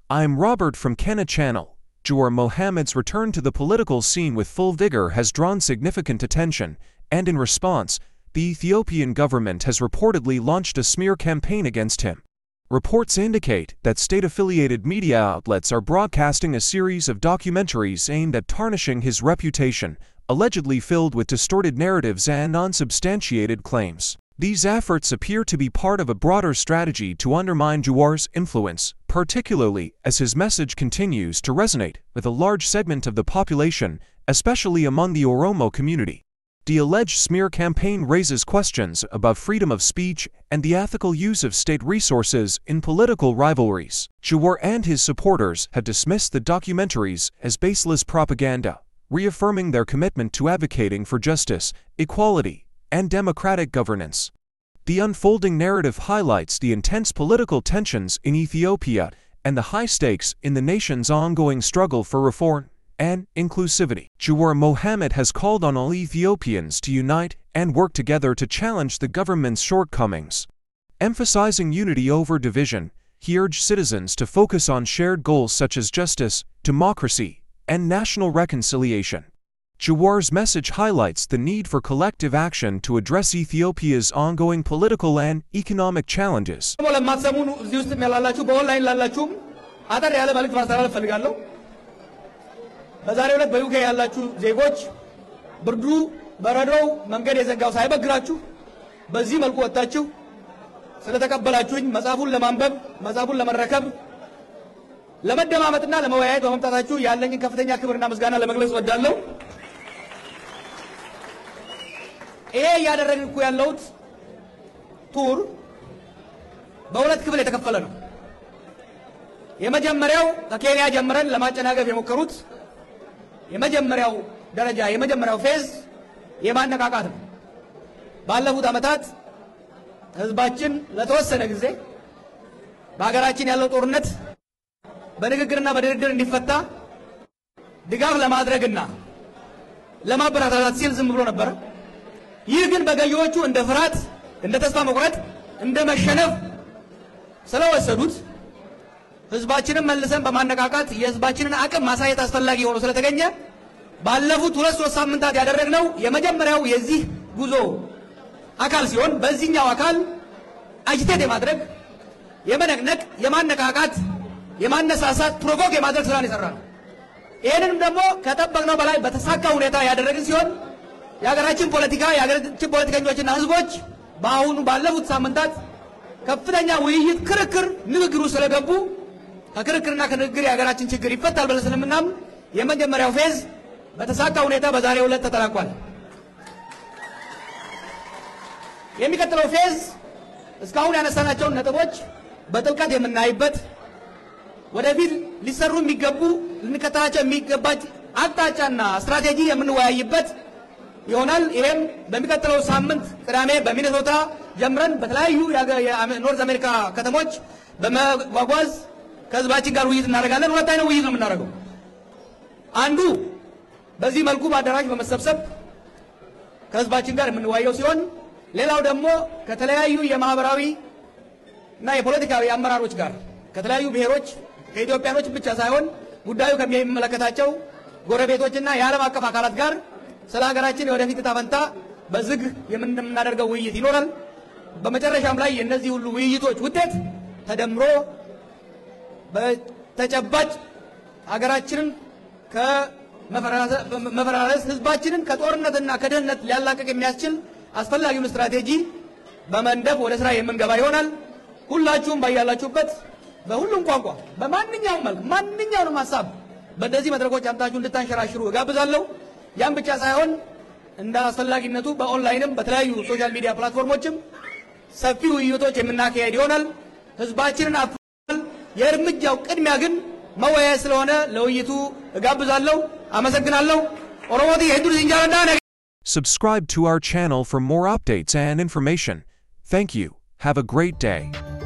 I'm Robert from Kenna Channel. Jawar Mohammad's return to the political scene with full vigor has drawn significant attention, and in response, the Ethiopian government has reportedly launched a smear campaign against him. Reports indicate that state-affiliated media outlets are broadcasting a series of documentaries aimed at tarnishing his reputation, allegedly filled with distorted narratives and unsubstantiated claims. These efforts appear to be part of a broader strategy to undermine Jawar's influence, particularly as his message continues to resonate with a large segment of the population, especially among the Oromo community. The alleged smear campaign raises questions about freedom of speech and the ethical use of state resources in political rivalries. Jawar and his supporters have dismissed the documentaries as baseless propaganda, reaffirming their commitment to advocating for justice, equality, and democratic governance. The unfolding narrative highlights the intense political tensions in Ethiopia and the high stakes in the nation's ongoing struggle for reform and inclusivity. Jawar Mohammed has called on all Ethiopians to unite and work together to challenge the government's shortcomings. Emphasizing unity over division, he urged citizens to focus on shared goals such as justice, democracy, and national reconciliation. Jawar's message highlights the need for collective action to address Ethiopia's ongoing political and economic challenges. በዛሬው ዕለት በዩኬ ያላችሁ ዜጎች ብርዱ በረዶው መንገድ የዘጋው ሳይበግራችሁ በዚህ መልኩ ወጣችሁ ስለተቀበላችሁኝ መጽሐፉን ለማንበብ መጽሐፉን ለመረከብ ለመደማመጥና ለመወያየት በመምጣታችሁ ያለኝን ከፍተኛ ክብርና ምስጋና ለመግለጽ ወዳለሁ። ይሄ ያደረግን እኮ ያለውት ቱር በሁለት ክፍል የተከፈለ ነው። የመጀመሪያው ከኬንያ ጀምረን ለማጨናገፍ የሞከሩት የመጀመሪያው ደረጃ የመጀመሪያው ፌዝ የማነቃቃት ነው። ባለፉት ዓመታት ህዝባችን ለተወሰነ ጊዜ በአገራችን ያለው ጦርነት በንግግርና በድርድር እንዲፈታ ድጋፍ ለማድረግና ለማበረታታት ሲል ዝም ብሎ ነበር። ይህ ግን በገዢዎቹ እንደ ፍርሃት፣ እንደ ተስፋ መቁረጥ፣ እንደ መሸነፍ ስለወሰዱት ህዝባችንን መልሰን በማነቃቃት የህዝባችንን አቅም ማሳየት አስፈላጊ ሆኖ ስለተገኘ ባለፉት 2-3 ሳምንታት ያደረግነው የመጀመሪያው የዚህ ጉዞ አካል ሲሆን በዚህኛው አካል አጂቴት የማድረግ የመነቅነቅ የማነቃቃት የማነሳሳት ፕሮቮክ የማድረግ ስራን ይሰራል። ይሄንንም ደግሞ ከጠበቅነው በላይ በተሳካ ሁኔታ ያደረግን ሲሆን የሀገራችን ፖለቲከኞችና ህዝቦች በአሁኑ ባለፉት ሳምንታት ከፍተኛ ውይይት፣ ክርክር፣ ንግግሩ ስለገቡ ከክርክርና ከንግግር የሀገራችን ችግር ይፈታል ብለን ስለምናምን የመጀመሪያው ፌዝ በተሳካ ሁኔታ በዛሬው ዕለት ተጠናቋል። የሚቀጥለው ፌዝ እስካሁን ያነሳናቸውን ነጥቦች በጥልቀት የምናይበት ወደፊት ሊሰሩ የሚገቡ ልንከተላቸው የሚገባች አቅጣጫና ስትራቴጂ የምንወያይበት ይሆናል። ይሄም በሚቀጥለው ሳምንት ቅዳሜ በሚኔሶታ ጀምረን በተለያዩ የኖርዝ አሜሪካ ከተሞች በመጓጓዝ ከህዝባችን ጋር ውይይት እናደርጋለን። ሁለት አይነት ውይይት ነው የምናደርገው። አንዱ በዚህ መልኩ በአዳራሽ በመሰብሰብ ከህዝባችን ጋር የምንወያየው ሲሆን ሌላው ደግሞ ከተለያዩ የማህበራዊ እና የፖለቲካዊ አመራሮች ጋር ከተለያዩ ብሔሮች ከኢትዮጵያኖች ብቻ ሳይሆን ጉዳዩ ከሚመለከታቸው ጎረቤቶችና የዓለም አቀፍ አካላት ጋር ስለ ሀገራችን የወደፊት ዕጣ ፈንታ በዝግ የምናደርገው ውይይት ይኖራል። በመጨረሻም ላይ የነዚህ ሁሉ ውይይቶች ውጤት ተደምሮ በተጨባጭ ሀገራችንን ከመፈራረስ ህዝባችንን ከጦርነትና ከድህነት ሊያላቀቅ የሚያስችል አስፈላጊውን ስትራቴጂ በመንደፍ ወደ ስራ የምንገባ ይሆናል። ሁላችሁም ባያላችሁበት በሁሉም ቋንቋ በማንኛውም መልክ ማንኛውንም ሐሳብ በእነዚህ መድረኮች አምጣችሁ እንድታንሸራሽሩ እጋብዛለሁ። ያን ብቻ ሳይሆን እንደ አስፈላጊነቱ በኦንላይንም በተለያዩ ሶሻል ሚዲያ ፕላትፎርሞችም ሰፊ ውይይቶች የምናካሄድ ይሆናል። ህዝባችንን አፍል የእርምጃው ቅድሚያ ግን መወያየት ስለሆነ ለውይይቱ እጋብዛለሁ። አመሰግናለሁ። ኦሮሞቲ ሄዱር ዝንጃረዳ Subscribe to our channel for more updates and information. Thank you. Have a great day.